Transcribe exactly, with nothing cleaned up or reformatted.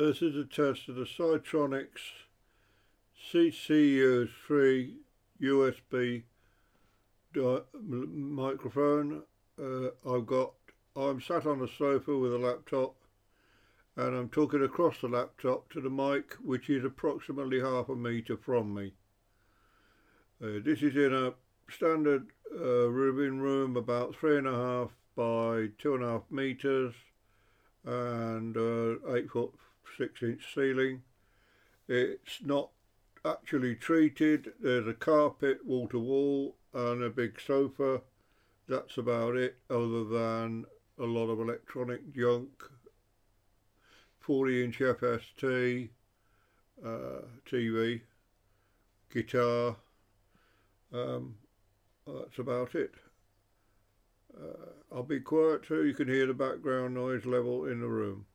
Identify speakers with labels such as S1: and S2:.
S1: This is a test of the Cytronics C C U three U S B microphone. Uh, I've got. I'm sat on a sofa with a laptop, and I'm talking across the laptop to the mic, which is approximately half a metre from me. Uh, this is in a standard uh, living room, about three and a half by two and a half metres, and uh, eight foot six inch ceiling. It's not actually treated. There's a carpet wall to wall and a big sofa. That's about it, other than a lot of electronic junk, forty inch F S T, uh, T V, guitar. Um, that's about it. Uh, I'll be quiet so you can hear the background noise level in the room.